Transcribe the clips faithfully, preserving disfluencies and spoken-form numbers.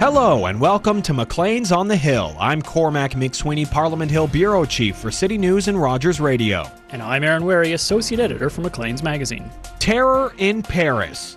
Hello and welcome to Maclean's on the Hill. I'm Cormac McSweeney, Parliament Hill Bureau Chief for City News and Rogers Radio. And I'm Aaron Wary, Associate Editor for Maclean's Magazine. Terror in Paris.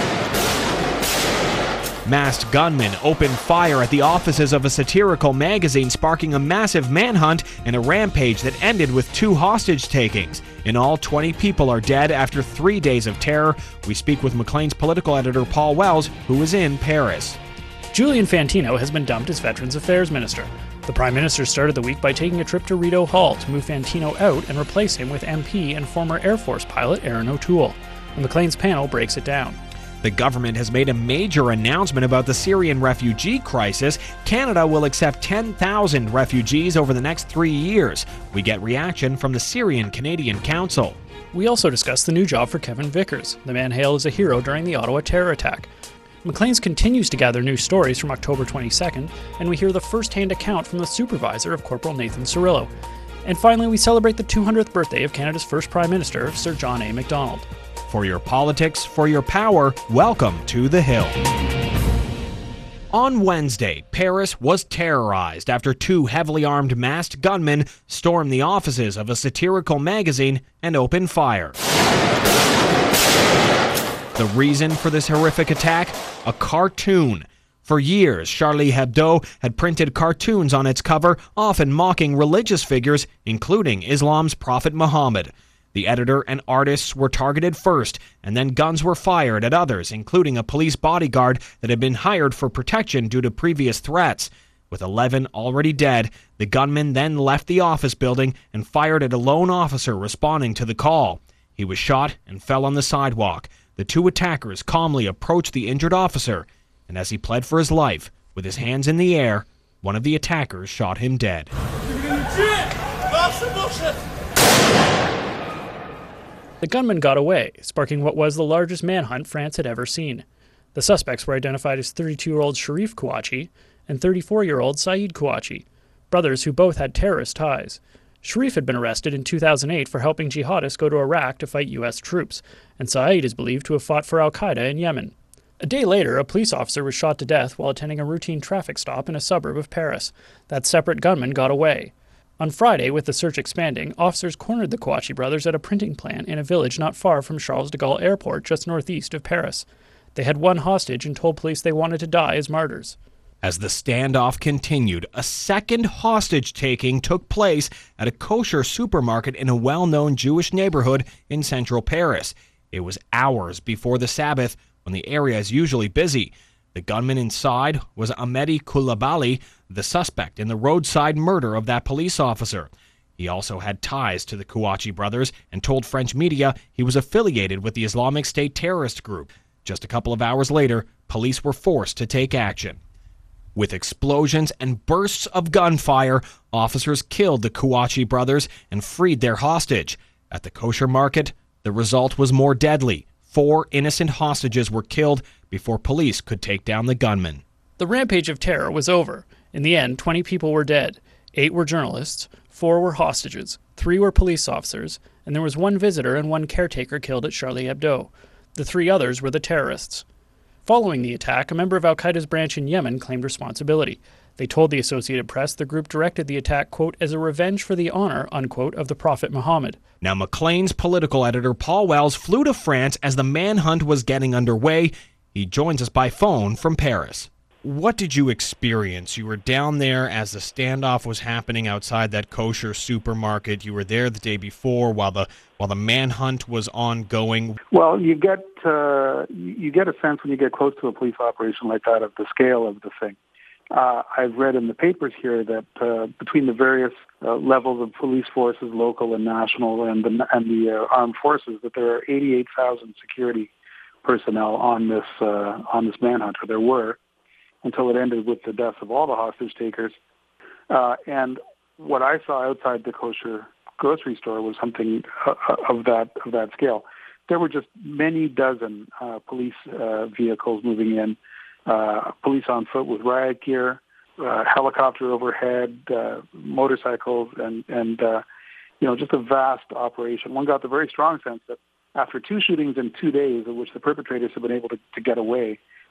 Masked gunmen opened fire at the offices of a satirical magazine, sparking a massive manhunt and a rampage that ended with two hostage takings. In all, twenty people are dead after three days of terror. We speak with Maclean's political editor Paul Wells, who is in Paris. Julian Fantino has been dumped as Veterans Affairs Minister. The Prime Minister started the week by taking a trip to Rideau Hall to move Fantino out and replace him with M P and former Air Force pilot Erin O'Toole. The Maclean's panel breaks it down. The government has made a major announcement about the Syrian refugee crisis. Canada will accept ten thousand refugees over the next three years. We get reaction from the Syrian-Canadian Council. We also discuss the new job for Kevin Vickers, the man hailed as a hero during the Ottawa terror attack. Maclean's continues to gather news stories from October twenty-second, and we hear the first-hand account from the supervisor of Corporal Nathan Cirillo. And finally, we celebrate the two hundredth birthday of Canada's first Prime Minister, Sir John A. Macdonald. For your politics, for your power, welcome to the Hill. On Wednesday, Paris was terrorized after two heavily armed masked gunmen stormed the offices of a satirical magazine and opened fire. The reason for this horrific attack? A cartoon. For years, Charlie Hebdo had printed cartoons on its cover, often mocking religious figures, including Islam's Prophet Muhammad. The editor and artists were targeted first, and then guns were fired at others, including a police bodyguard that had been hired for protection due to previous threats. With eleven already dead, the gunman then left the office building and fired at a lone officer responding to the call. He was shot and fell on the sidewalk. The two attackers calmly approached the injured officer, and as he pled for his life, with his hands in the air, one of the attackers shot him dead. The gunman got away, sparking what was the largest manhunt France had ever seen. The suspects were identified as thirty-two-year-old Sharif Kouachi and thirty-four-year-old Saeed Kouachi, brothers who both had terrorist ties. Sharif had been arrested in two thousand eight for helping jihadists go to Iraq to fight U S troops, and Saeed is believed to have fought for al-Qaeda in Yemen. A day later, a police officer was shot to death while attending a routine traffic stop in a suburb of Paris. That separate gunman got away. On Friday, with the search expanding, officers cornered the Kouachi brothers at a printing plant in a village not far from Charles de Gaulle Airport, just northeast of Paris. They had one hostage and told police they wanted to die as martyrs. As the standoff continued, a second hostage-taking took place at a kosher supermarket in a well-known Jewish neighborhood in central Paris. It was hours before the Sabbath, when the area is usually busy. The gunman inside was Ahmedi Koulibaly, the suspect in the roadside murder of that police officer. He also had ties to the Kouachi brothers and told French media he was affiliated with the Islamic State terrorist group. Just a couple of hours later, police were forced to take action. With explosions and bursts of gunfire, officers killed the Kouachi brothers and freed their hostage. At the kosher market, the result was more deadly. Four innocent hostages were killed before police could take down the gunman. The rampage of terror was over. In the end, twenty people were dead. Eight were journalists, four were hostages, three were police officers, and there was one visitor and one caretaker killed at Charlie Hebdo. The three others were the terrorists. Following the attack, a member of al-Qaeda's branch in Yemen claimed responsibility. They told the Associated Press the group directed the attack, quote, as a revenge for the honor, unquote, of the Prophet Muhammad. Now, Maclean's political editor Paul Wells flew to France as the manhunt was getting underway. He joins us by phone from Paris. What did you experience? You were down there as the standoff was happening outside that kosher supermarket. You were there the day before while the while the manhunt was ongoing. Well, you get uh, you get a sense when you get close to a police operation like that of the scale of the thing. Uh, I've read in the papers here that uh, between the various uh, levels of police forces, local and national, and the and the uh, armed forces, that there are eighty-eight thousand security personnel on this uh, on this manhunt, or there were, until it ended with the deaths of all the hostage takers. Uh, and what I saw outside the kosher grocery store was something uh, of that of that scale. There were just many dozen uh, police uh, vehicles moving in, uh, police on foot with riot gear, uh, helicopter overhead, uh, motorcycles, and and uh, you know, just a vast operation. One got the very strong sense that after two shootings in two days, of which the perpetrators have been able to, to get away,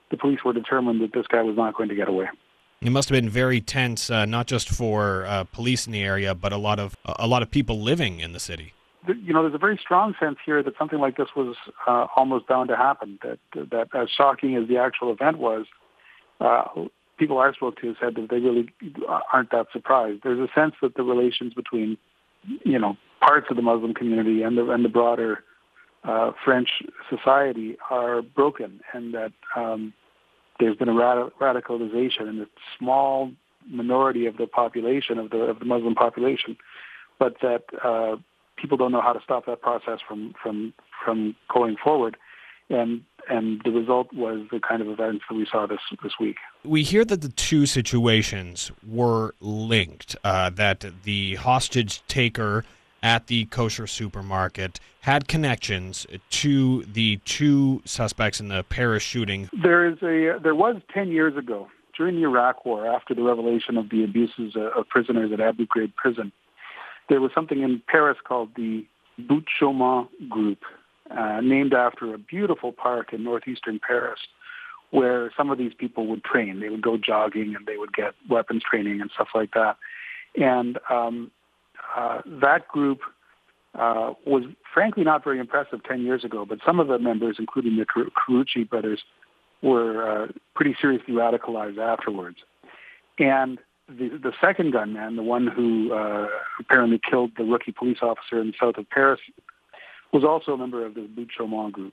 the police were determined that this guy was not going to get away. It must have been very tense, uh, not just for uh, police in the area, but a lot of a lot of people living in the city. You know, there's a very strong sense here that something like this was uh, almost bound to happen. That that as shocking as the actual event was, uh, people I spoke to said that they really aren't that surprised. There's a sense that the relations between, you know, parts of the Muslim community and the and the broader uh, French society are broken, and that um, there's been a rad- radicalization in the small minority of the population of the of the Muslim population, but that uh, people don't know how to stop that process from from from going forward, and and the result was the kind of events that we saw this this week. We hear that the two situations were linked, uh, that the hostage taker at the kosher supermarket had connections to the two suspects in the Paris shooting. There is a there was ten years ago, during the Iraq War, after the revelation of the abuses of prisoners at Abu Ghraib prison, there was something in Paris called the Butte Chaumont Group, uh, named after a beautiful park in northeastern Paris, where some of these people would train. They would go jogging and they would get weapons training and stuff like that. And um, uh, that group uh, was frankly not very impressive ten years ago, but some of the members, including the Karouchi brothers, were uh, pretty seriously radicalized afterwards. And the, the second gunman, the one who uh, apparently killed the rookie police officer in the south of Paris, was also a member of the Butte Chaumont group.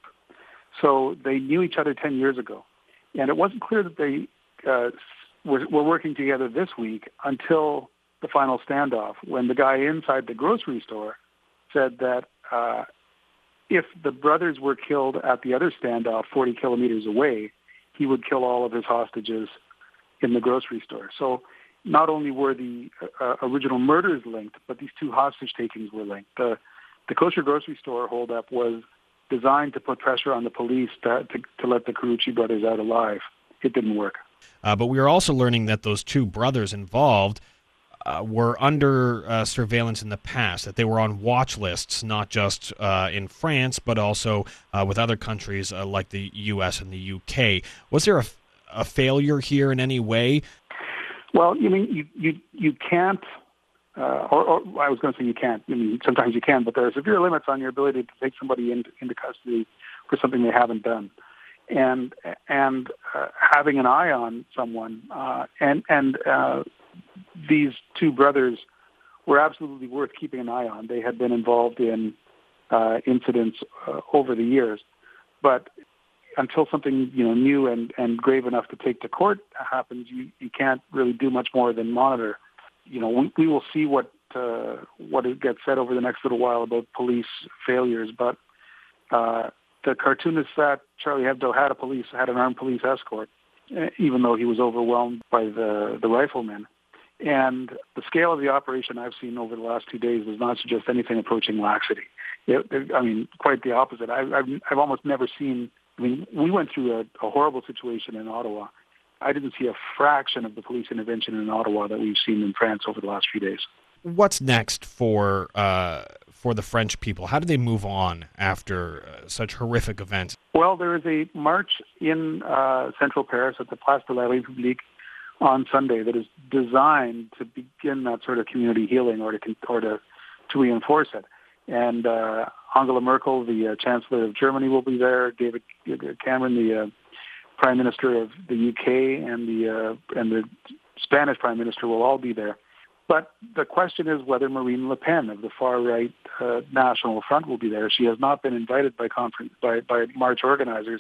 So they knew each other ten years ago. And it wasn't clear that they uh, were, were working together this week until the final standoff, when the guy inside the grocery store said that uh, if the brothers were killed at the other standoff forty kilometers away, he would kill all of his hostages in the grocery store. So not only were the uh, original murders linked, but these two hostage takings were linked. The, the kosher grocery store holdup was designed to put pressure on the police to, to, to let the Karouchi brothers out alive. It didn't work. Uh, but we are also learning that those two brothers involved uh, were under uh, surveillance in the past, that they were on watch lists, not just uh, in France, but also uh, with other countries uh, like the U S and the U K. Was there a, a failure here in any way? Well, you mean you you, you can't, uh, or, or I was going to say you can't. I mean, sometimes you can, but there are severe limits on your ability to take somebody into, into custody for something they haven't done. And and uh, having an eye on someone, uh, and and uh, these two brothers were absolutely worth keeping an eye on. They had been involved in uh, incidents uh, over the years, but until something you know new and, and grave enough to take to court happens, you, you can't really do much more than monitor. You know, we, we will see what uh, what gets said over the next little while about police failures, but. Uh, The cartoonist at Charlie Hebdo had a police had an armed police escort, even though he was overwhelmed by the, the riflemen. And the scale of the operation I've seen over the last two days does not suggest anything approaching laxity. It, it, I mean, quite the opposite. I, I've, I've almost never seen. I mean, we went through a, a horrible situation in Ottawa. I didn't see a fraction of the police intervention in Ottawa that we've seen in France over the last few days. What's next for uh, for the French people? How do they move on after uh, such horrific events? Well, there is a march in uh, central Paris at the Place de la République on Sunday that is designed to begin that sort of community healing or to or to, to reinforce it. And uh, Angela Merkel, the uh, Chancellor of Germany, will be there. David Cameron, the uh, Prime Minister of the U K, and the uh, and the Spanish Prime Minister will all be there. But the question is whether Marine Le Pen of the far-right uh, National Front will be there. She has not been invited by conference by, by march organizers,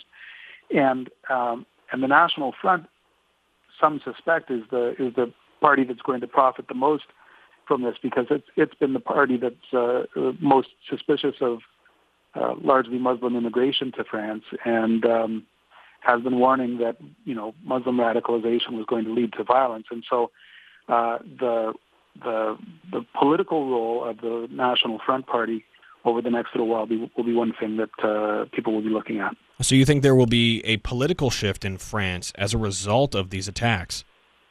and um, and the National Front, some suspect, is the is the party that's going to profit the most from this, because it's it's been the party that's uh, most suspicious of uh, largely Muslim immigration to France, and um, has been warning that you know Muslim radicalization was going to lead to violence, and so uh, the The the political role of the National Front Party over the next little while be, will be one thing that uh, people will be looking at. So you think there will be a political shift in France as a result of these attacks?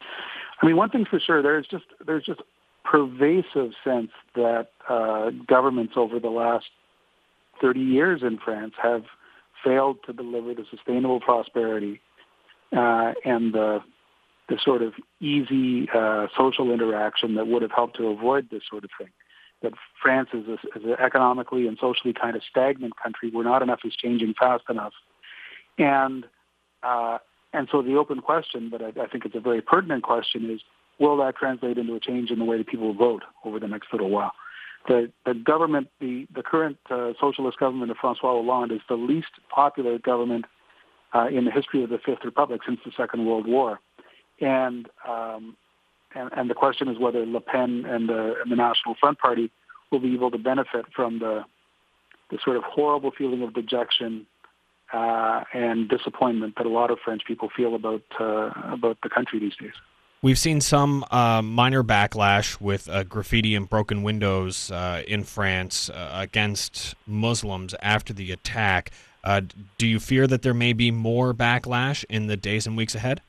I mean, one thing's for sure, there's just there's just pervasive sense that uh, governments over the last thirty years in France have failed to deliver the sustainable prosperity uh, and the the sort of easy uh, social interaction that would have helped to avoid this sort of thing. That France is, a, is an economically and socially kind of stagnant country where not enough is changing fast enough. And uh, and so the open question, but I, I think it's a very pertinent question, is will that translate into a change in the way that people vote over the next little while? The, the government, the, the current uh, socialist government of François Hollande is the least popular government uh, in the history of the Fifth Republic since the Second World War. And, um, and and the question is whether Le Pen and the, and the National Front Party will be able to benefit from the the sort of horrible feeling of dejection uh, and disappointment that a lot of French people feel about uh, about the country these days. We've seen some uh, minor backlash with uh, graffiti and broken windows uh, in France uh, against Muslims after the attack. Uh, do you fear that there may be more backlash in the days and weeks ahead?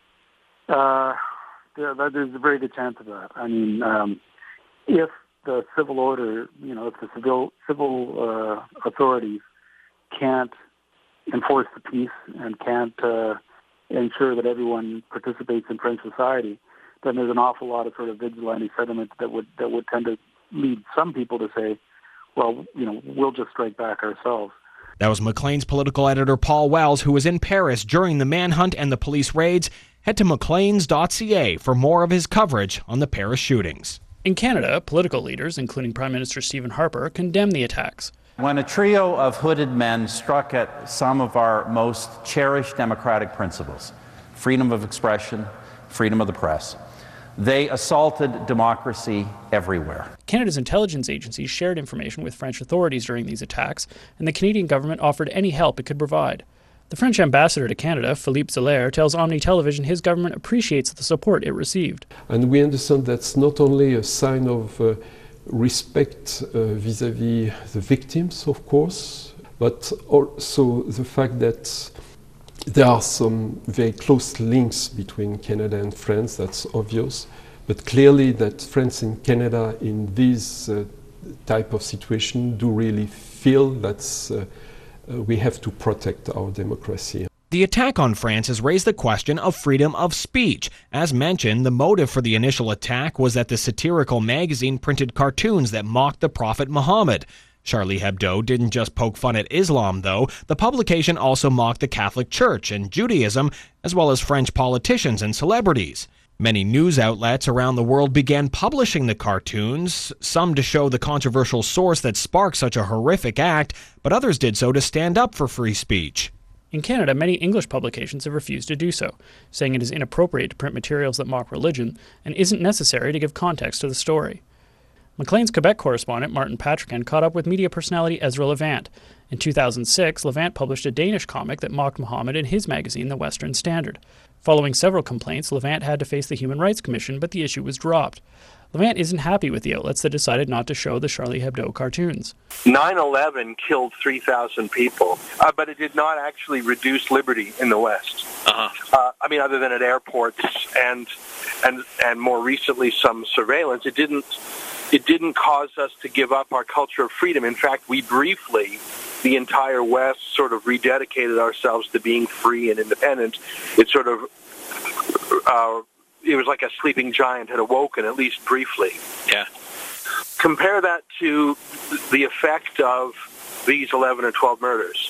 Uh, yeah, there's a very good chance of that. I mean, um, if the civil order, you know, if the civil civil uh, authorities can't enforce the peace and can't uh, ensure that everyone participates in French society, then there's an awful lot of sort of vigilante sentiment that would that would tend to lead some people to say, well, you know, we'll just strike back ourselves. That was Maclean's political editor Paul Wells, who was in Paris during the manhunt and the police raids. Head to macleans dot c a for more of his coverage on the Paris shootings. In Canada, political leaders, including Prime Minister Stephen Harper, condemned the attacks. When a trio of hooded men struck at some of our most cherished democratic principles, freedom of expression, freedom of the press, they assaulted democracy everywhere. Canada's intelligence agencies shared information with French authorities during these attacks, and the Canadian government offered any help it could provide. The French ambassador to Canada, Philippe Zeller, tells Omni Television his government appreciates the support it received. And we understand that's not only a sign of uh, respect uh, vis-à-vis the victims, of course, but also the fact that there are some very close links between Canada and France, that's obvious, but clearly that France and Canada in this uh, type of situation do really feel that's uh, Uh, we have to protect our democracy. The attack on France has raised the question of freedom of speech. As mentioned, the motive for the initial attack was that the satirical magazine printed cartoons that mocked the Prophet Muhammad. Charlie Hebdo didn't just poke fun at Islam, though. The publication also mocked the Catholic Church and Judaism, as well as French politicians and celebrities. Many news outlets around the world began publishing the cartoons, some to show the controversial source that sparked such a horrific act, but others did so to stand up for free speech. In Canada, many English publications have refused to do so, saying it is inappropriate to print materials that mock religion and isn't necessary to give context to the story. Maclean's Quebec correspondent Martin Patrican caught up with media personality Ezra Levant. In two thousand six, Levant published a Danish comic that mocked Muhammad in his magazine, The Western Standard. Following several complaints, Levant had to face the Human Rights Commission, but the issue was dropped. Levant isn't happy with the outlets that decided not to show the Charlie Hebdo cartoons. nine eleven killed three thousand people, uh, but it did not actually reduce liberty in the West. Uh-huh. Uh, I mean, other than at airports and and and more recently some surveillance, it didn't it didn't cause us to give up our culture of freedom. In fact, we briefly, the entire West, sort of rededicated ourselves to being free and independent. It sort of uh, it was like a sleeping giant had awoken, at least briefly. Yeah. Compare that to the effect of these eleven or twelve murders.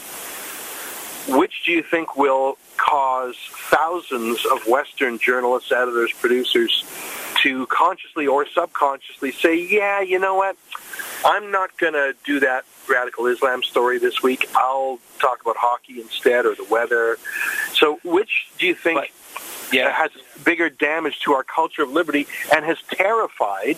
Which do you think will cause thousands of Western journalists, editors, producers to consciously or subconsciously say, yeah, you know what, I'm not going to do that radical Islam story this week. I'll talk about hockey instead, or the weather. So which do you think but, yeah. has bigger damage to our culture of liberty and has terrified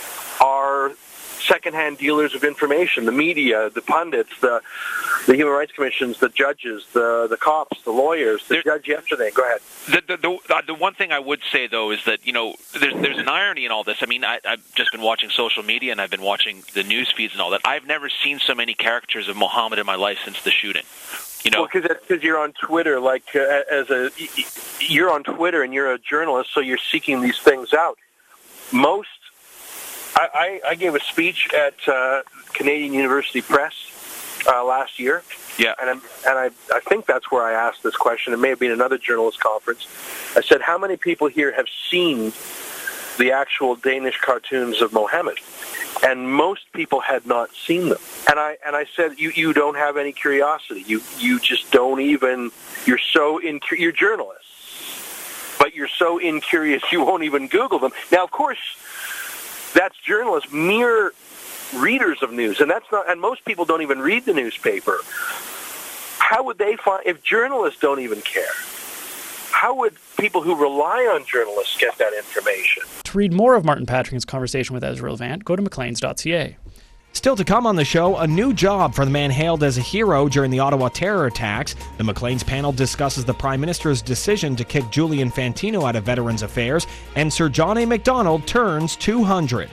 our secondhand dealers of information, the media, the pundits, the the Human Rights Commissions, the judges, the the cops, the lawyers, the there, judge yesterday? Go ahead. The, the, the, the one thing I would say, though, is that, you know, there's, there's an irony in all this. I mean, I, I've just been watching social media, and I've been watching the news feeds and all that. I've never seen so many caricatures of Muhammad in my life since the shooting. You know, well, because you're on Twitter, like uh, as a you're on Twitter and you're a journalist, so you're seeking these things out. Most, I, I, I gave a speech at uh, Canadian University Press uh, last year. Yeah. And, I'm, and I, I think that's where I asked this question. It may have been another journalist conference. I said, how many people here have seen the actual Danish cartoons of Mohammed? And most people had not seen them. And I and I said, you, you don't have any curiosity. You you just don't even, you're so, in, you're journalists, but you're so incurious you won't even Google them. Now, of course, that's journalists, mere readers of news, and that's not, and most people don't even read the newspaper. How would they find, if journalists don't even care, how would people who rely on journalists get that information? To read more of Martin Patterson's conversation with Ezra Levant, go to macleans dot c a. Still to come on the show, a new job for the man hailed as a hero during the Ottawa terror attacks. The Maclean's panel discusses the Prime Minister's decision to kick Julian Fantino out of Veterans Affairs, and Sir John A. Macdonald turns two hundred.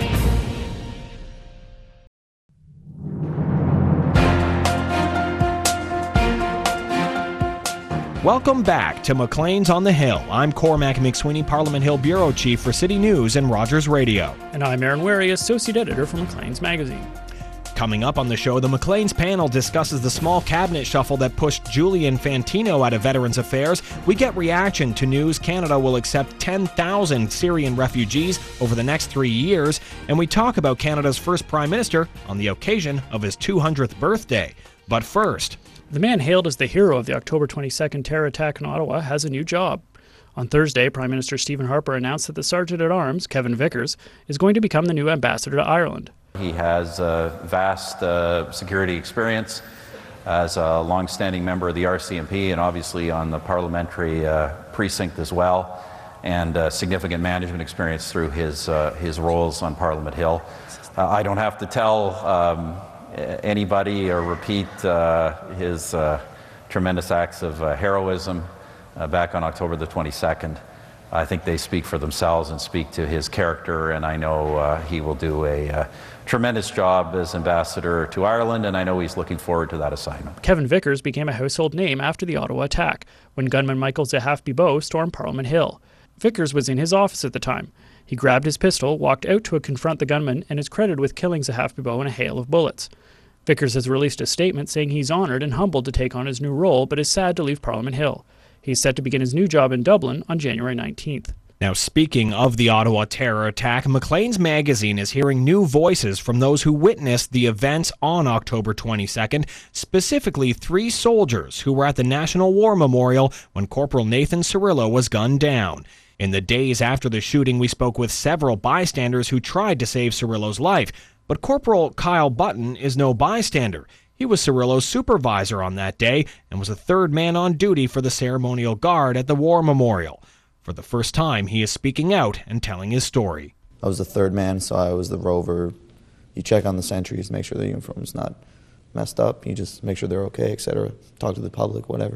Welcome back to Maclean's on the Hill. I'm Cormac McSweeney, Parliament Hill Bureau Chief for City News and Rogers Radio. And I'm Aaron Wary, Associate Editor for Maclean's Magazine. Coming up on the show, the Maclean's panel discusses the small cabinet shuffle that pushed Julian Fantino out of Veterans Affairs. We get reaction to news Canada will accept ten thousand Syrian refugees over the next three years, and we talk about Canada's first Prime Minister on the occasion of his two hundredth birthday. But first, the man hailed as the hero of the October twenty-second terror attack in Ottawa has a new job. On Thursday, Prime Minister Stephen Harper announced that the Sergeant-at-Arms, Kevin Vickers, is going to become the new ambassador to Ireland. He has uh, vast uh, security experience as a long-standing member of the R C M P and obviously on the parliamentary uh, precinct as well, and uh, significant management experience through his, uh, his roles on Parliament Hill. Uh, I don't have to tell um, anybody or repeat uh, his uh, tremendous acts of uh, heroism uh, back on October the twenty-second. I think they speak for themselves and speak to his character, and I know uh, he will do a uh, tremendous job as ambassador to Ireland, and I know he's looking forward to that assignment. Kevin Vickers became a household name after the Ottawa attack, when gunman Michael Zahaf-Bibeau stormed Parliament Hill. Vickers was in his office at the time. He grabbed his pistol, walked out to confront the gunman, and is credited with killing Zahaf-Bibeau in a hail of bullets. Vickers has released a statement saying he's honoured and humbled to take on his new role, but is sad to leave Parliament Hill. He's set to begin his new job in Dublin on January nineteenth. Now, speaking of the Ottawa terror attack, Maclean's Magazine is hearing new voices from those who witnessed the events on October twenty-second, specifically three soldiers who were at the National War Memorial when Corporal Nathan Cirillo was gunned down. In the days after the shooting, we spoke with several bystanders who tried to save Cirillo's life, but Corporal Kyle Button is no bystander. He was Cirillo's supervisor on that day and was the third man on duty for the ceremonial guard at the War Memorial. For the first time, he is speaking out and telling his story. I was the third man, so I was the rover. You check on the sentries, make sure the uniform's not messed up. You just make sure they're okay, et cetera. Talk to the public, whatever.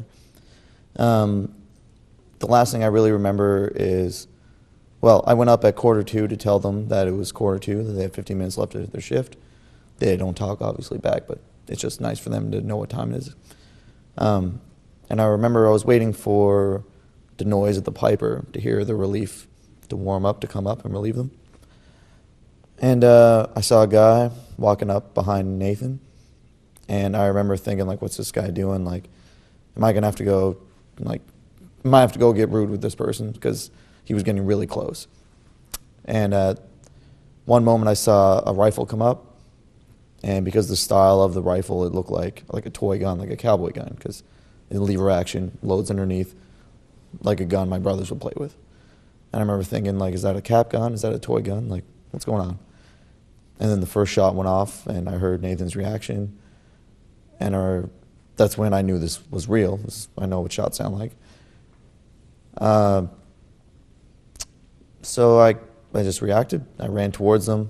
Um, the last thing I really remember is, well, I went up at quarter two to tell them that it was quarter two, that they had fifteen minutes left of their shift. They don't talk, obviously, back, but it's just nice for them to know what time it is. Um, and I remember I was waiting for the noise of the piper to hear the relief to warm up, to come up and relieve them. And uh, I saw a guy walking up behind Nathan, and I remember thinking, like, what's this guy doing? Like, am I gonna have to go, like, I might have to go get rude with this person, because he was getting really close. And at one moment I saw a rifle come up, and because the style of the rifle, it looked like like a toy gun, like a cowboy gun, because the lever action, loads underneath, like a gun my brothers would play with. And I remember thinking, like, is that a cap gun? Is that a toy gun? Like, what's going on? And then the first shot went off, and I heard Nathan's reaction, and our, that's when I knew this was real. This, I know what shots sound like. Uh, so I, I just reacted. I ran towards them.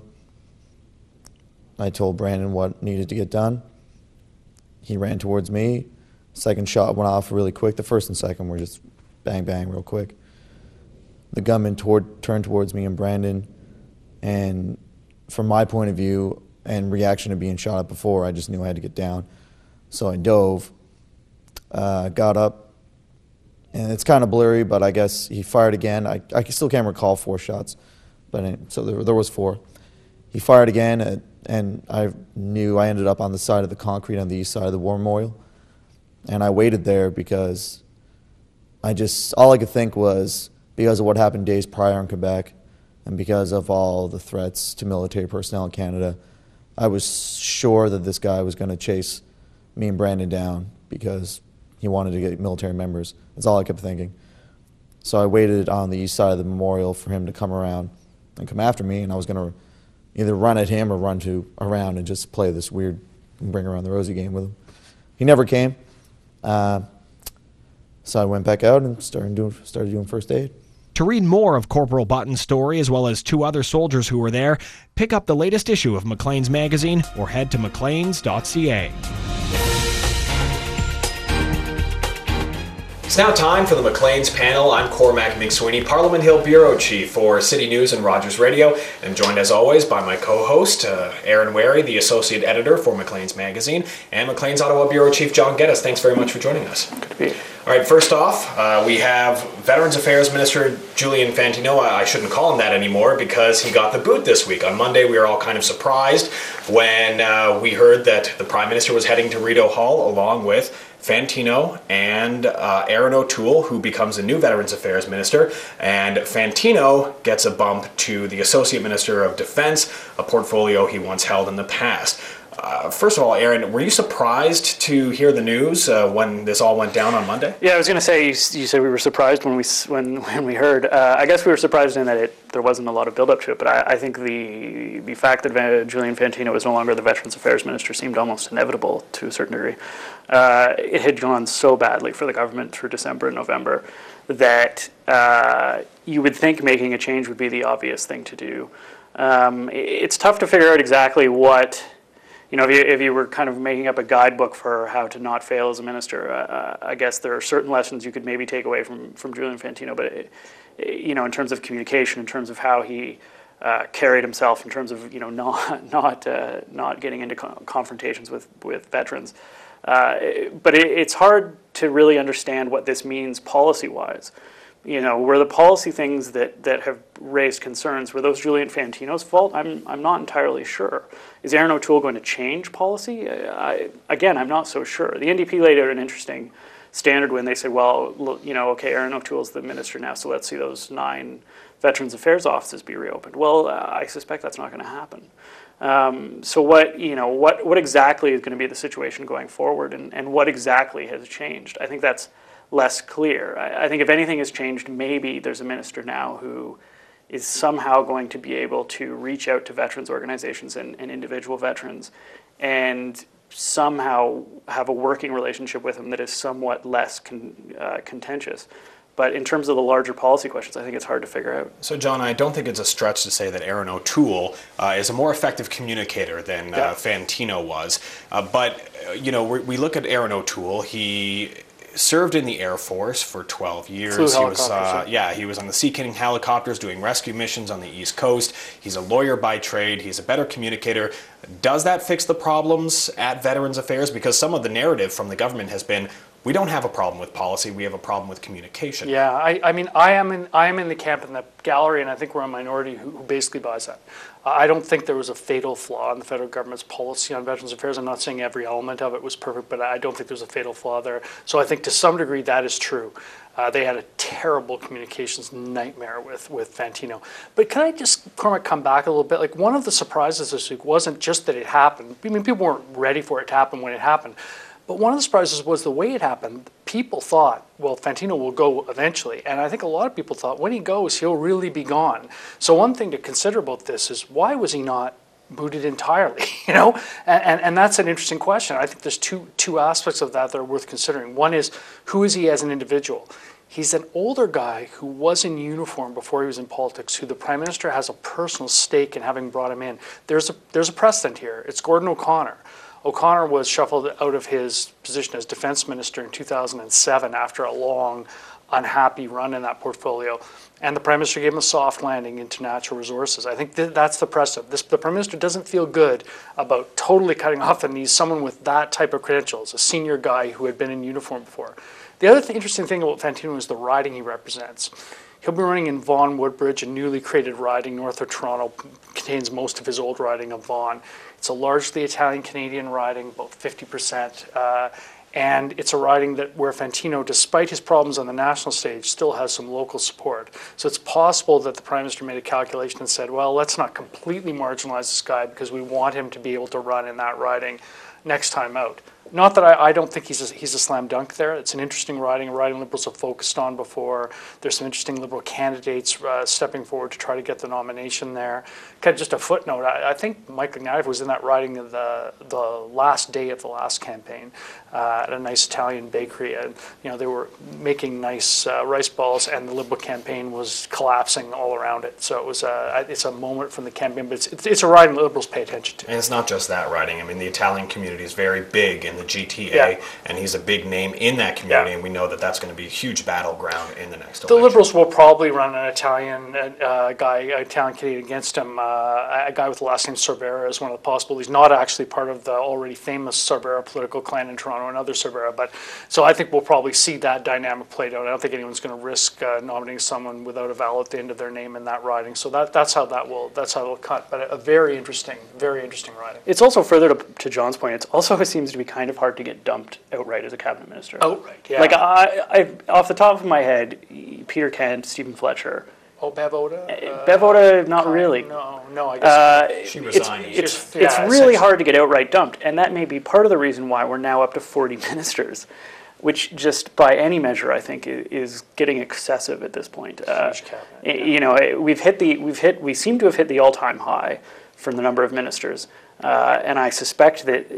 I told Brandon what needed to get done. He ran towards me. Second shot went off really quick. The first and second were just bang, bang, real quick. The gunman toward, turned towards me and Brandon, and from my point of view and reaction to being shot at before, I just knew I had to get down. So I dove, uh, got up, and it's kind of blurry, but I guess he fired again. I, I still can't recall four shots, but I, so there, there was four. He fired again. At and I knew I ended up on the side of the concrete on the east side of the war memorial. And I waited there because I just, all I could think was, because of what happened days prior in Quebec and because of all the threats to military personnel in Canada, I was sure that this guy was going to chase me and Brandon down because he wanted to get military members. That's all I kept thinking. So I waited on the east side of the memorial for him to come around and come after me, and I was going to either run at him or run to around and just play this weird bring around the Rosie game with him. He never came. Uh, so I went back out and started doing, started doing first aid. To read more of Corporal Button's story, as well as two other soldiers who were there, pick up the latest issue of Maclean's magazine or head to macleans dot c a. It's now time for the Maclean's panel. I'm Cormac McSweeney, Parliament Hill Bureau Chief for City News and Rogers Radio, and joined as always by my co-host, uh, Aaron Wary, the Associate Editor for Maclean's Magazine, and Maclean's Ottawa Bureau Chief John Geddes. Thanks very much for joining us. Good to be here. All right, first off, uh, we have Veterans Affairs Minister Julian Fantino. I shouldn't call him that anymore because he got the boot this week. On Monday, we were all kind of surprised when uh, we heard that the Prime Minister was heading to Rideau Hall along with Fantino and uh, Aaron O'Toole, who becomes a new Veterans Affairs Minister, and Fantino gets a bump to the Associate Minister of Defense, a portfolio he once held in the past. Uh, first of all, Aaron, were you surprised to hear the news uh, when this all went down on Monday? Yeah, I was going to say, you, you said we were surprised when we when when we heard. Uh, I guess we were surprised in that it there wasn't a lot of build-up to it, but I, I think the the fact that Van, Julian Fantino was no longer the Veterans Affairs Minister seemed almost inevitable to a certain degree. Uh, it had gone so badly for the government through December and November that uh, you would think making a change would be the obvious thing to do. Um, it, it's tough to figure out exactly what... You know, if you, if you were kind of making up a guidebook for how to not fail as a minister, uh, I guess there are certain lessons you could maybe take away from, from Julian Fantino. But, it, it, you know, in terms of communication, in terms of how he uh, carried himself, in terms of, you know, not not uh, not getting into co- confrontations with, with veterans. Uh, but it, it's hard to really understand what this means policy-wise. You know, were the policy things that, that have raised concerns, were those Julian Fantino's fault? I'm I'm not entirely sure. Is Aaron O'Toole going to change policy? I, again, I'm not so sure. The N D P laid out an interesting standard when they said, well, you know, okay, Aaron O'Toole's the minister now, so let's see those nine Veterans Affairs offices be reopened. Well, uh, I suspect that's not going to happen. Um, so what, you know, what, what exactly is going to be the situation going forward, and, and what exactly has changed? I think that's less clear. I, I think if anything has changed, maybe there's a minister now who is somehow going to be able to reach out to veterans organizations and, and individual veterans and somehow have a working relationship with them that is somewhat less con, uh, contentious. But in terms of the larger policy questions, I think it's hard to figure out. So, John, I don't think it's a stretch to say that Aaron O'Toole uh, is a more effective communicator than uh, yeah. Fantino was. Uh, but, uh, you know, we, we look at Aaron O'Toole. He served in the Air Force for twelve years. Flew he was, uh, yeah, he was on the Sea King helicopters doing rescue missions on the East Coast. He's a lawyer by trade. He's a better communicator. Does that fix the problems at Veterans Affairs? Because some of the narrative from the government has been, we don't have a problem with policy, we have a problem with communication. Yeah, I, I mean, I am in I am in the camp in the gallery, and I think we're a minority who, who basically buys that. Uh, I don't think there was a fatal flaw in the federal government's policy on Veterans Affairs. I'm not saying every element of it was perfect, but I don't think there's a fatal flaw there. So I think to some degree that is true. Uh, they had a terrible communications nightmare with, with Fantino. But can I just, Cormac, come back a little bit? Like, one of the surprises this week wasn't just that it happened. I mean, people weren't ready for it to happen when it happened. But one of the surprises was the way it happened. People thought, well, Fantino will go eventually. And I think a lot of people thought, when he goes, he'll really be gone. So one thing to consider about this is, why was he not booted entirely? You know, and, and and that's an interesting question. I think there's two two aspects of that that are worth considering. One is, who is he as an individual? He's an older guy who was in uniform before he was in politics, who the Prime Minister has a personal stake in having brought him in. There's a there's a precedent here. It's Gordon O'Connor. O'Connor was shuffled out of his position as Defense Minister in two thousand seven after a long, unhappy run in that portfolio. And the Prime Minister gave him a soft landing into natural resources. I think th- that's the precedent. This, the Prime Minister doesn't feel good about totally cutting off the knees someone with that type of credentials, a senior guy who had been in uniform before. The other th- interesting thing about Fantino is the riding he represents. He'll be running in Vaughan Woodbridge, a newly created riding north of Toronto, contains most of his old riding of Vaughan. It's a largely Italian-Canadian riding, about fifty percent. Uh, And it's a riding that where Fantino, despite his problems on the national stage, still has some local support. So it's possible that the Prime Minister made a calculation and said, well, let's not completely marginalize this guy because we want him to be able to run in that riding next time out. Not that I, I don't think he's a, he's a slam dunk there. It's an interesting riding, a riding Liberals have focused on before. There's some interesting Liberal candidates uh, stepping forward to try to get the nomination there. Kind of just a footnote, I, I think Mike Ignatieff was in that riding the the last day of the last campaign uh, at a nice Italian bakery. And, you know, they were making nice uh, rice balls, and the Liberal campaign was collapsing all around it. So it was a, it's a moment from the campaign, but it's, it's, it's a riding the Liberals pay attention to. And it's not just that riding. I mean, the Italian community is very big in the G T A, yeah. and he's a big name in that community, yeah. and we know that that's going to be a huge battleground in the next election. The Liberals will probably run an Italian uh, guy, Italian Canadian against him, uh, a guy with the last name Cervera is one of the possibilities, not actually part of the already famous Cervera political clan in Toronto, another Cervera, but so I think we'll probably see that dynamic played out. I don't think anyone's going to risk uh, nominating someone without a vowel at the end of their name in that riding, so that, that's how that will that's how it'll cut, but a, a very interesting, very interesting riding. It's also further to, to John's point, it's also it seems to be kind of hard to get dumped outright as a cabinet minister. Outright, yeah. Like, I, I, off the top of my head, Peter Kent, Stephen Fletcher. Oh, Bev Oda? Uh, Bev Oda, not really. No, no, I guess uh, she resigned. It's, it's, yeah, it's really hard to get outright dumped, and that may be part of the reason why we're now up to forty ministers, which just by any measure, I think, is getting excessive at this point. Uh, Huge cabinet, yeah. You know, we've hit the, we've hit, we seem to have hit the all-time high for the number of ministers, uh, and I suspect that,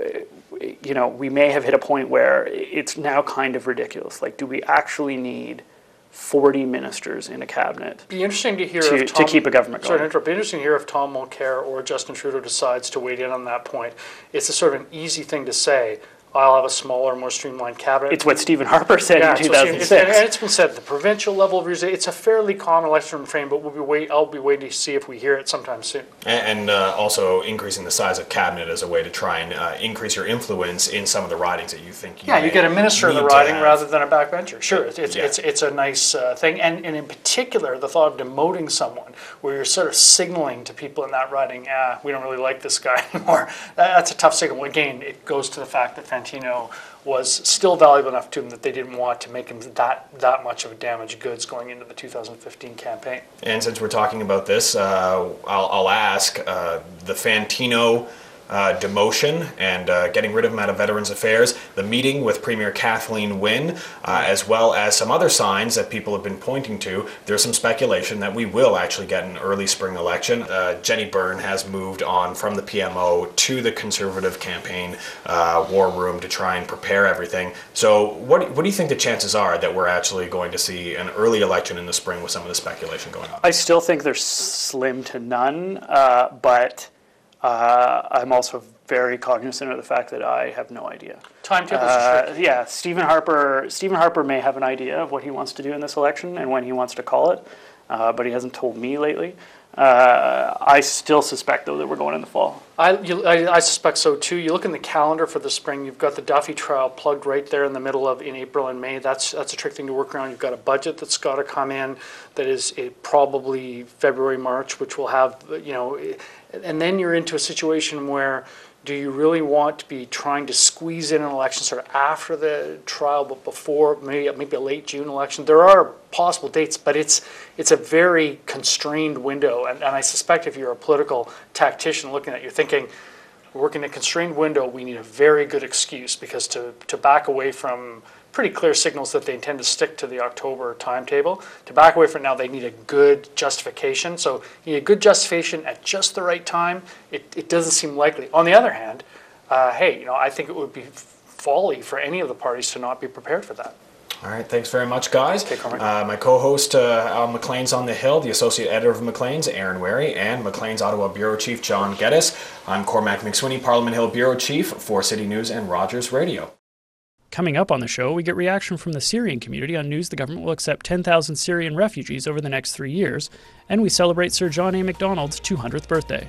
you know, we may have hit a point where it's now kind of ridiculous. Like, do we actually need forty ministers in a cabinet? Be interesting to hear to, if Tom, to keep a government going. Sorry to interrupt. Be interesting to hear if Tom Mulcair or Justin Trudeau decides to weigh in on that point. It's a sort of an easy thing to say. I'll have a smaller, more streamlined cabinet. It's what Stephen Harper said yeah, in two thousand six. And it's been said at the provincial level. It's a fairly common election frame, but we'll be wait. I'll be waiting to see if we hear it sometime soon. And, and uh, also increasing the size of cabinet as a way to try and uh, increase your influence in some of the ridings that you think you Yeah, you get a minister in the riding rather than a backbencher. Sure, it's it's, yeah. it's it's a nice uh, thing, and and in particular, the thought of demoting someone, where you're sort of signaling to people in that riding, ah, we don't really like this guy anymore. That's a tough signal. Again, it goes to the fact that Fantino was still valuable enough to him that they didn't want to make him that that much of a damaged goods going into the two thousand fifteen campaign. And since we're talking about this, uh, I'll, I'll ask uh, the Fantino uh, demotion and uh, getting rid of him out of Veterans Affairs, the meeting with Premier Kathleen Wynne, uh, as well as some other signs that people have been pointing to. There's some speculation that we will actually get an early spring election. Uh, Jenny Byrne has moved on from the P M O to the Conservative campaign uh, war room to try and prepare everything. So what, what do you think the chances are that we're actually going to see an early election in the spring with some of the speculation going on? I still think they're slim to none, uh, but uh, I'm also very cognizant of the fact that I have no idea. Timetables uh, are tricky. Yeah, Stephen Harper. Stephen Harper may have an idea of what he wants to do in this election and when he wants to call it, uh, but he hasn't told me lately. Uh, I still suspect, though, that we're going in the fall. I, you, I, I suspect so too. You look in the calendar for the spring. You've got the Duffy trial plugged right there in the middle of in April and May. That's that's a trick thing to work around. You've got a budget that's got to come in. That is a, probably February, March, which will have you know, and then you're into a situation where. Do you really want to be trying to squeeze in an election sort of after the trial, but before maybe maybe a late June election? There are possible dates, but it's it's a very constrained window. And, and I suspect if you're a political tactician looking at it, you're thinking, we're working in a constrained window, we need a very good excuse, because to, to back away from pretty clear signals that they intend to stick to the October timetable. To back away from now, they need a good justification. So you need a good justification at just the right time. It, it doesn't seem likely. On the other hand, uh, hey, you know, I think it would be folly for any of the parties to not be prepared for that. All right, thanks very much, guys. Okay, uh, my co-host, uh, Al Maclean's on the Hill, the associate editor of Maclean's, Aaron Wary, and Maclean's Ottawa bureau chief, John Geddes. I'm Cormac McSweeney, Parliament Hill bureau chief for City News and Rogers Radio. Coming up on the show, we get reaction from the Syrian community on news the government will accept ten thousand Syrian refugees over the next three years, and we celebrate Sir John A. Macdonald's two hundredth birthday.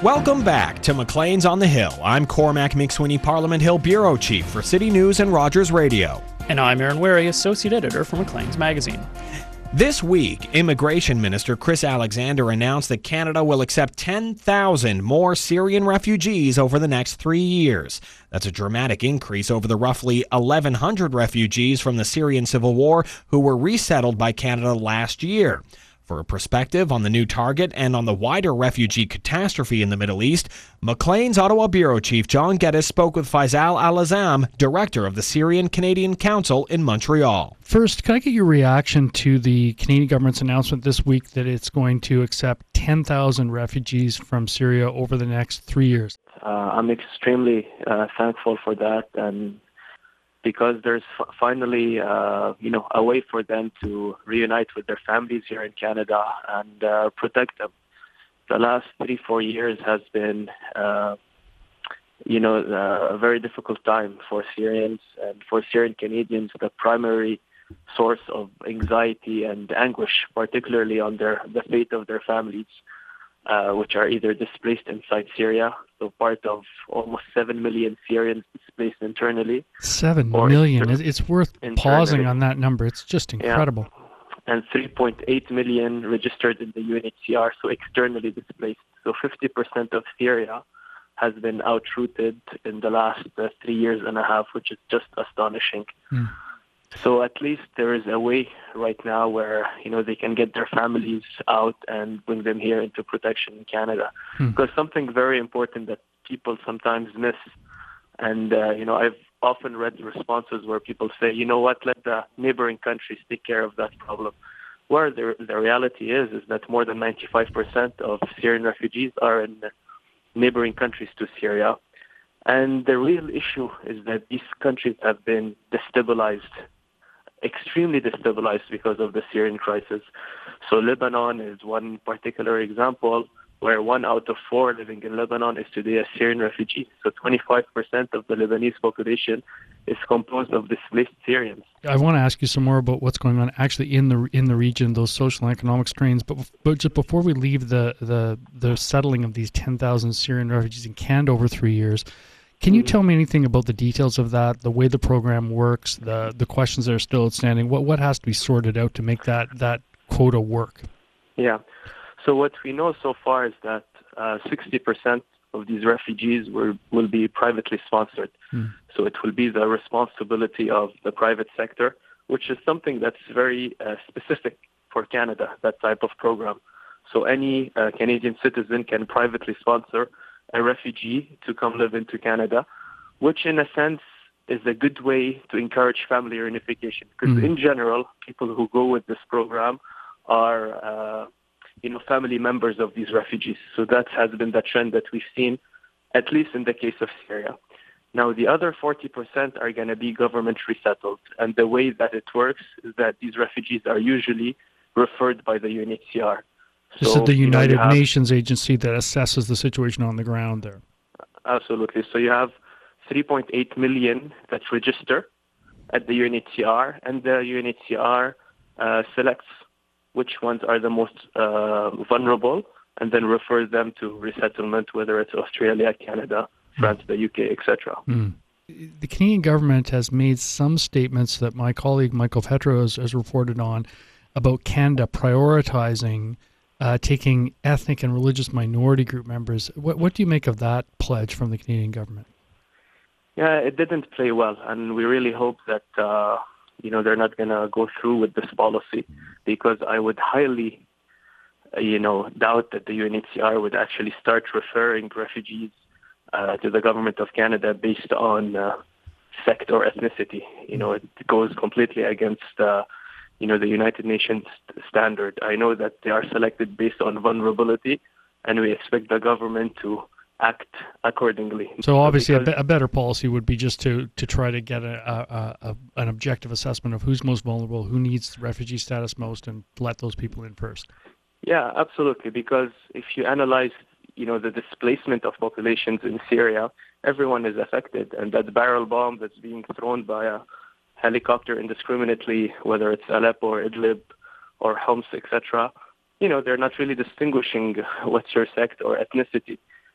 Welcome back to Maclean's on the Hill. I'm Cormac McSweeney, Parliament Hill Bureau Chief for City News and Rogers Radio. And I'm Aaron Wary, Associate Editor for Maclean's Magazine. This week, Immigration Minister Chris Alexander announced that Canada will accept ten thousand more Syrian refugees over the next three years. That's a dramatic increase over the roughly eleven hundred refugees from the Syrian civil war who were resettled by Canada last year. For a perspective on the new target and on the wider refugee catastrophe in the Middle East, Maclean's Ottawa Bureau Chief John Geddes spoke with Faisal Al-Azam, Director of the Syrian-Canadian Council in Montreal. First, can I get your reaction to the Canadian government's announcement this week that it's going to accept ten thousand refugees from Syria over the next three years? Uh, I'm extremely uh, thankful for that, and because there's f- finally, uh, you know, a way for them to reunite with their families here in Canada and uh, protect them. The last three, four years has been, uh, you know, uh, a very difficult time for Syrians and for Syrian Canadians. The primary source of anxiety and anguish, particularly on their the fate of their families, uh, which are either displaced inside Syria, so part of almost seven million Syrians displaced internally. Seven million. Exter- it's worth internally. Pausing on that number. It's just incredible. Yeah. And three point eight million registered in the U N H C R, so externally displaced. So fifty percent of Syria has been outrooted in the last uh, three years and a half, which is just astonishing. Mm. So at least there is a way right now where, you know, they can get their families out and bring them here into protection in Canada. Hmm. Because something very important that people sometimes miss, and, uh, you know, I've often read responses where people say, you know what, let the neighboring countries take care of that problem. Where the, the reality is, is that more than ninety-five percent of Syrian refugees are in neighboring countries to Syria. And the real issue is that these countries have been destabilized, extremely destabilized because of the Syrian crisis. So Lebanon is one particular example where one out of four living in Lebanon is today a Syrian refugee. So twenty-five percent of the Lebanese population is composed of displaced Syrians. I want to ask you some more about what's going on actually in the in the region, those social and economic strains. But but just before we leave the the, the settling of these ten thousand Syrian refugees in Canada over three years, can you tell me anything about the details of that, the way the program works, the the questions that are still outstanding? What what has to be sorted out to make that, that quota work? Yeah. So what we know so far is that uh, sixty percent of these refugees will, will be privately sponsored. Hmm. So it will be the responsibility of the private sector, which is something that's very uh, specific for Canada, that type of program. So any uh, Canadian citizen can privately sponsor a refugee to come live into Canada, which in a sense is a good way to encourage family reunification. Because mm. in general, people who go with this program are, uh, you know, family members of these refugees. So that has been the trend that we've seen, at least in the case of Syria. Now, the other forty percent are going to be government resettled. And the way that it works is that these refugees are usually referred by the U N H C R. This so, is the United you know, have, Nations agency that assesses the situation on the ground there. Absolutely. So you have three point eight million that register at the U N H C R, and the U N H C R uh, selects which ones are the most uh, vulnerable and then refers them to resettlement, whether it's Australia, Canada, France, mm. the U K, et cetera. Mm. The Canadian government has made some statements that my colleague Michael Petro has, has reported on about Canada prioritizing Uh, taking ethnic and religious minority group members. What, what do you make of that pledge from the Canadian government? Yeah, it didn't play well, and we really hope that uh, you know they're not going to go through with this policy, because I would highly, uh, you know, doubt that the U N H C R would actually start referring refugees uh, to the government of Canada based on uh, sect or ethnicity. You know, it goes completely against Uh, you know, the United Nations standard. I know that they are selected based on vulnerability, and we expect the government to act accordingly. So obviously because, a, be- a better policy would be just to, to try to get a, a, a an objective assessment of who's most vulnerable, who needs refugee status most, and let those people in first. Yeah, absolutely, because if you analyze, you know, the displacement of populations in Syria, everyone is affected, and that barrel bomb that's being thrown by a helicopter indiscriminately, whether it's Aleppo or Idlib or Homs, et cetera, you know, they're not really distinguishing what's your sect or ethnicity.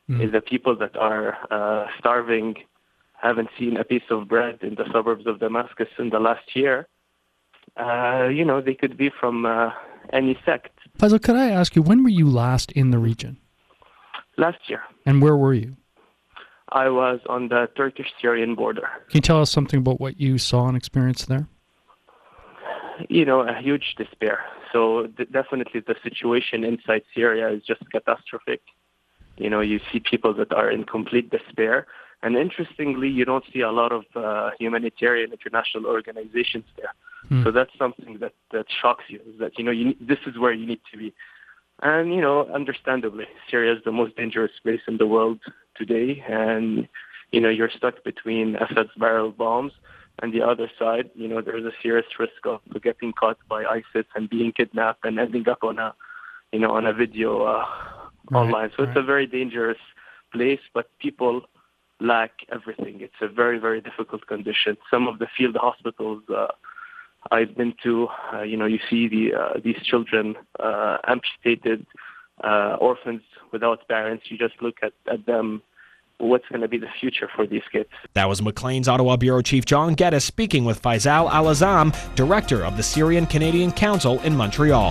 Mm. The people that are uh, starving, haven't seen a piece of bread in the suburbs of Damascus in the last year. Uh, you know, they could be from uh, any sect. Faisal, could I ask you, when were you last in the region? Last year. And where were you? I was on the Turkish-Syrian border. Can you tell us something about what you saw and experienced there? You know, a huge despair. So th- definitely the situation inside Syria is just catastrophic. You know, you see people that are in complete despair. And interestingly, you don't see a lot of uh, humanitarian international organizations there. Hmm. So that's something that, that shocks you, is that, you know, you, this is where you need to be. And, you know, understandably, Syria is the most dangerous place in the world today. And, you know, you're stuck between Assad's barrel bombs and the other side. You know, there's a serious risk of getting caught by ISIS and being kidnapped and ending up on a, you know, on a video uh, right, online. So right. It's a very dangerous place, but people lack everything. It's a very, very difficult condition. Some of the field hospitals uh, I've been to, uh, you know, you see the uh, these children uh, amputated, uh, orphans without parents. You just look at, at them. What's going to be the future for these kids? That was Maclean's Ottawa Bureau Chief John Geddes speaking with Faisal Al-Azam, Director of the Syrian-Canadian Council in Montreal.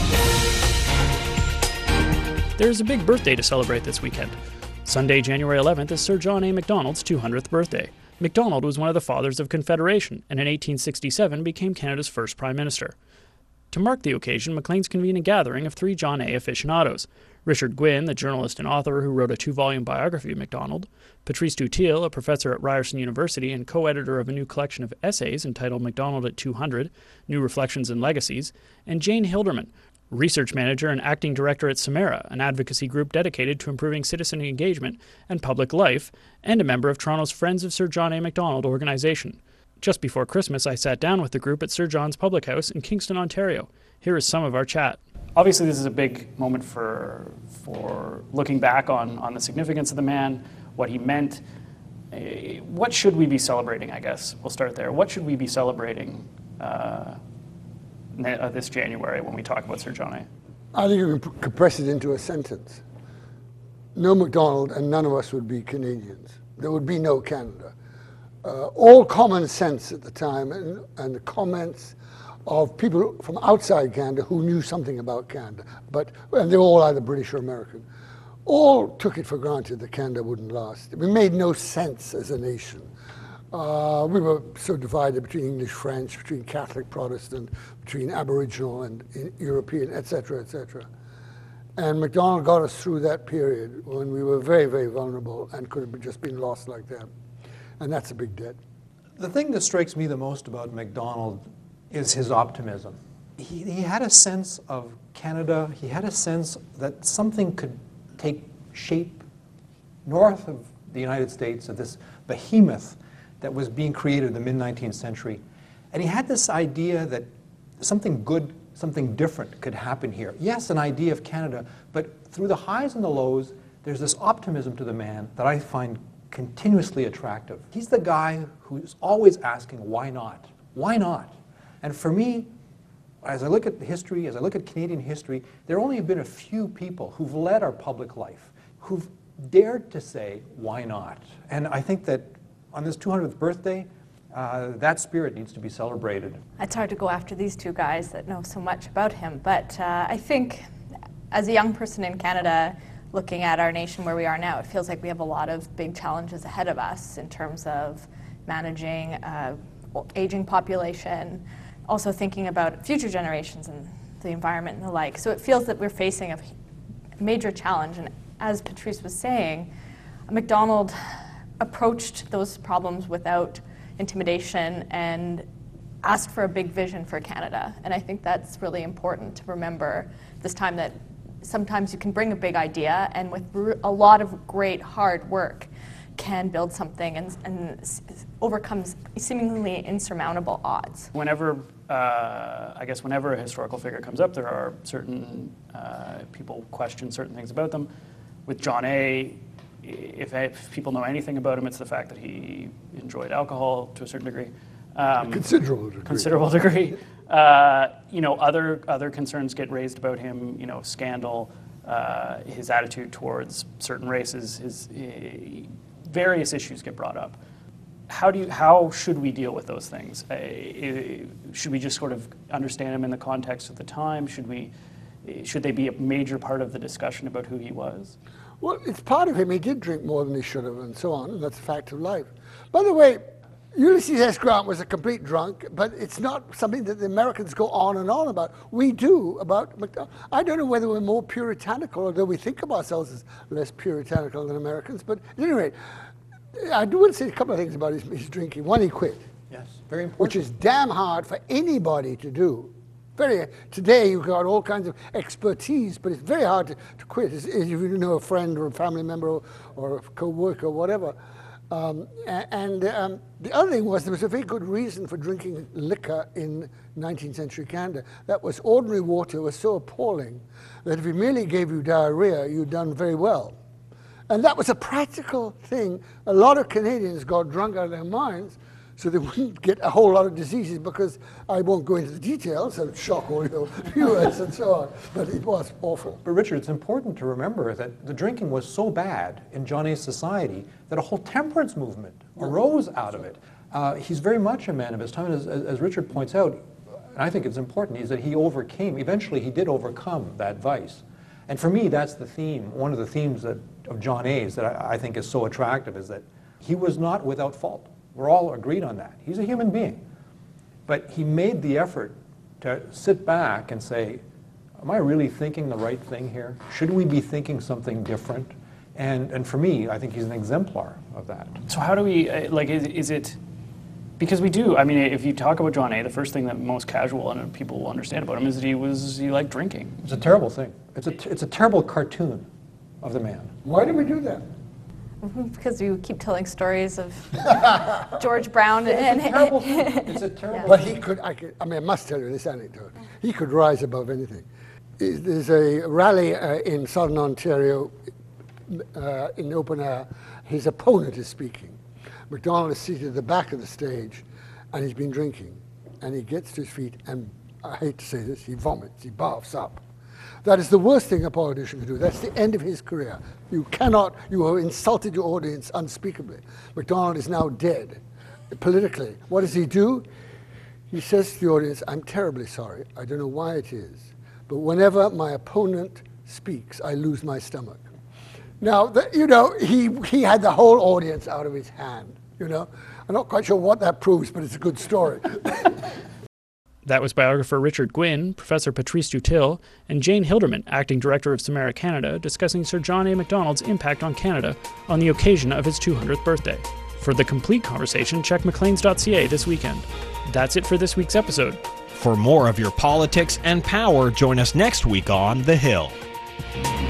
There's a big birthday to celebrate this weekend. Sunday, January eleventh is Sir John A. Macdonald's two hundredth birthday. Macdonald was one of the fathers of Confederation and in eighteen sixty-seven became Canada's first Prime Minister. To mark the occasion, Maclean's convened a gathering of three John A. aficionados: Richard Gwynne, the journalist and author who wrote a two-volume biography of Macdonald; Patrice Dutil, a professor at Ryerson University and co-editor of a new collection of essays entitled Macdonald at two hundred, New Reflections and Legacies; and Jane Hilderman, research manager and acting director at Samara, an advocacy group dedicated to improving citizen engagement and public life, and a member of Toronto's Friends of Sir John A. Macdonald organization. Just before Christmas, I sat down with the group at Sir John's Public House in Kingston, Ontario. Here is some of our chat. Obviously, this is a big moment for for looking back on, on the significance of the man, what he meant. Uh, what should we be celebrating, I guess? We'll start there. What should we be celebrating uh, this January when we talk about Sir John A? I think you can compress it into a sentence. No Macdonald and none of us would be Canadians. There would be no Canada. Uh, all common sense at the time and, and the comments of people from outside Canada who knew something about Canada, but and they were all either British or American, all took it for granted that Canada wouldn't last. It made no sense as a nation. Uh, we were so divided between English, French, between Catholic, Protestant, between Aboriginal and European, et cetera, et cetera. And Macdonald got us through that period when we were very, very vulnerable and could have just been lost like that. And that's a big debt. The thing that strikes me the most about Macdonald is his optimism. He, he had a sense of Canada. He had a sense that something could take shape north of the United States, of this behemoth that was being created in the mid nineteenth century. And he had this idea that something good, something different could happen here. Yes, an idea of Canada, but through the highs and the lows, there's this optimism to the man that I find continuously attractive. He's the guy who's always asking, why not? Why not? And for me, as I look at history, as I look at Canadian history, there only have been a few people who've led our public life, who've dared to say, why not? And I think that on this two hundredth birthday, uh, that spirit needs to be celebrated. It's hard to go after these two guys that know so much about him, but uh, I think as a young person in Canada, looking at our nation where we are now, it feels like we have a lot of big challenges ahead of us in terms of managing uh, aging population, also thinking about future generations and the environment and the like. So it feels that we're facing a major challenge. And as Patrice was saying, Macdonald approached those problems without intimidation and asked for a big vision for Canada. And I think that's really important to remember this time, that sometimes you can bring a big idea and with a lot of great hard work can build something and, and overcome seemingly insurmountable odds. Whenever, uh, I guess whenever a historical figure comes up, there are certain uh, people question certain things about them. With John A., if, if people know anything about him, it's the fact that he enjoyed alcohol to a certain degree. Um, considerable degree. Considerable degree. Uh, you know, other other concerns get raised about him. You know, scandal, uh, his attitude towards certain races, his uh, various issues get brought up. How do you, how should we deal with those things? Uh, should we just sort of understand them in the context of the time? Should we, should they be a major part of the discussion about who he was? Well, it's part of him. He did drink more than he should have, and so on, and that's a fact of life. By the way, Ulysses S. Grant was a complete drunk, but it's not something that the Americans go on and on about. We do about McDonald. I don't know whether we're more puritanical, although we think of ourselves as less puritanical than Americans, but at any rate, I do want to say a couple of things about his, his drinking. One, he quit. Yes, very important. Which is damn hard for anybody to do. Very, today you've got all kinds of expertise, but it's very hard to, to quit. It's, if you know a friend or a family member or, or a co-worker or whatever. Um, and um, the other thing was there was a very good reason for drinking liquor in nineteenth century Canada. That was ordinary water was so appalling that if it merely gave you diarrhea, you'd done very well. And that was a practical thing. A lot of Canadians got drunk out of their minds so they wouldn't get a whole lot of diseases, because I won't go into the details, it would shock all your viewers and so on, but it was awful. But Richard, it's important to remember that the drinking was so bad in John A's society that a whole temperance movement arose out of it. Uh, he's very much a man of his time, as, as Richard points out, and I think it's important, is that he overcame, eventually he did overcome that vice. And for me, that's the theme, one of the themes that, of John A's that I, I think is so attractive, is that he was not without fault. We're all agreed on that. He's a human being. But he made the effort to sit back and say, am I really thinking the right thing here? Should we be thinking something different? And, and for me, I think he's an exemplar of that. So how do we, uh, like, is, is it, because we do, I mean, if you talk about John A., the first thing that most casual and people will understand about him is that he was, he liked drinking. It's a terrible thing. It's a, it's a terrible cartoon of the man. Why do we do that? Because you keep telling stories of George Brown. It's and a terrible It's a terrible yeah. But he could, I, could, I mean, I must tell you this anecdote. He could rise above anything. There's a rally uh, in southern Ontario uh, in open air. His opponent is speaking. MacDonald is seated at the back of the stage, and he's been drinking. And he gets to his feet, and I hate to say this, he vomits, he barfs up. That is the worst thing a politician can do. That's the end of his career. You cannot, you have insulted your audience unspeakably. MacDonald is now dead, politically. What does he do? He says to the audience, I'm terribly sorry. I don't know why it is, but whenever my opponent speaks, I lose my stomach. Now, the, you know, he, he had the whole audience out of his hand, you know. I'm not quite sure what that proves, but it's a good story. That was biographer Richard Gwynne, Professor Patrice Dutil, and Jane Hilderman, Acting Director of Samara Canada, discussing Sir John A. Macdonald's impact on Canada on the occasion of his two hundredth birthday. For the complete conversation, check macleans dot c a this weekend. That's it for this week's episode. For more of your politics and power, join us next week on The Hill.